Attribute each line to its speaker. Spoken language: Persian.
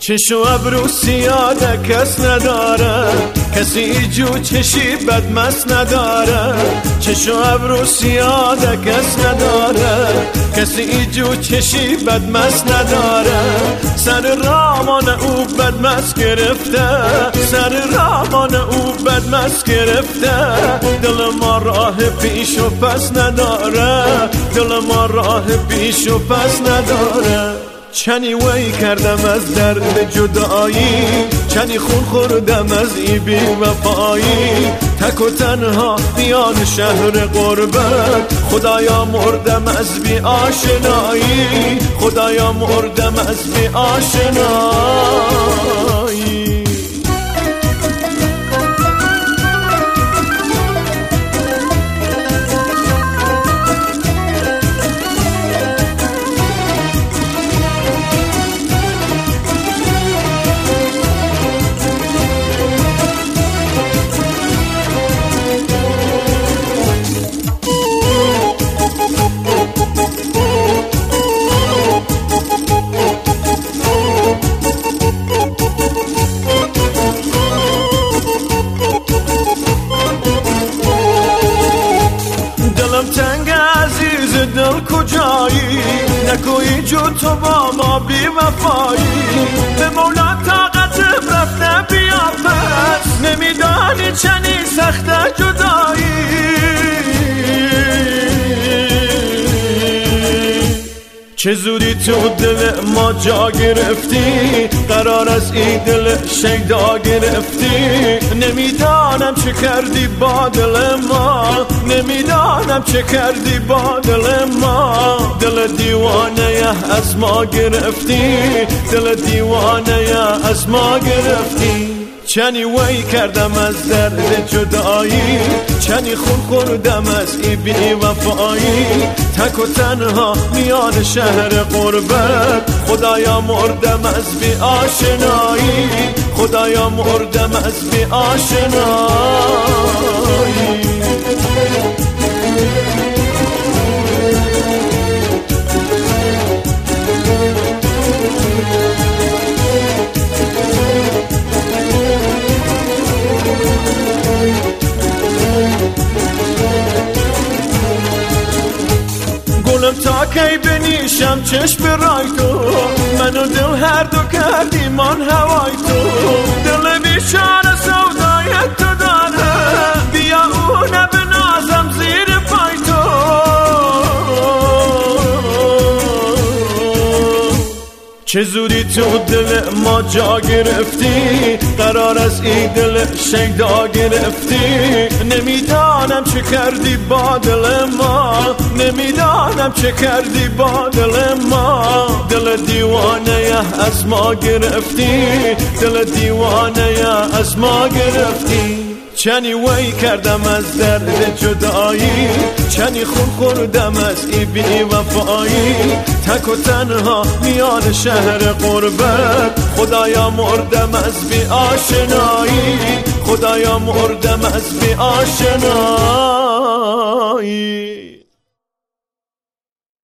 Speaker 1: چشم و ابرو سیاده کس نداره، کسی جو چشی بدمست نداره. چشم و ابرو سیاده کس نداره، کسی جو چشی بدمست نداره. سر رامان او بدمست گرفته، سر رامان او بدمست گرفته. دل ما راه پیش و پس نداره، دل ما راه پیش و پس نداره. چنی وی کردم از درد جدایی، چنی خون خوردم از ای بی وفایی. تک و تنها میان شهر غربت، خدایا مردم از بی آشنایی، خدایا مردم از بی آشنایی. تنگ عزیز دل کجایی، نکوی جو تو با ما بی وفایی. به مولا طاقت رفته بیا پس، نمیدانی چنی سخت جدایی. چه زودی تو دل ما جا گرفتی، قرار از این دل شیدا گرفتی. نمیدانم چه کردی با دل ما، نمیدانم چه کردی با دل ما. دل دیوانه از ما گرفتی، دل دیوانه از ما گرفتی. چنی وی کردم از درد جدایی، چنی خون خوردم از ای بی وفایی. تک و تنها میان شهر غربت، خدایا مردم از بی آشنایی، خدایا مردم از بی آشنایی. گلم تا کی بنیشم چشم رای تو، منو دل هر دو کردی من هوای تو. دل بیچاره سودای تو داره، بیا اونه بنازم زیر پای تو. چه زودی تو دل ما جا گرفتی، قرار از این دل شیدا گرفتی. نمیدانم چه کردی با دل ما، نمیدانم چه کردی با دل ما. دل دیوانه از ما گرفتی، دل دیوانه از ما گرفتی. چنی وی کردم از درد جدایی، چنی خون خوردم از ای بی وفایی. تک و تنها میان شهر غربت، خدایا مردم از بی آشنایی، خدایا مردم از بی آشنایی.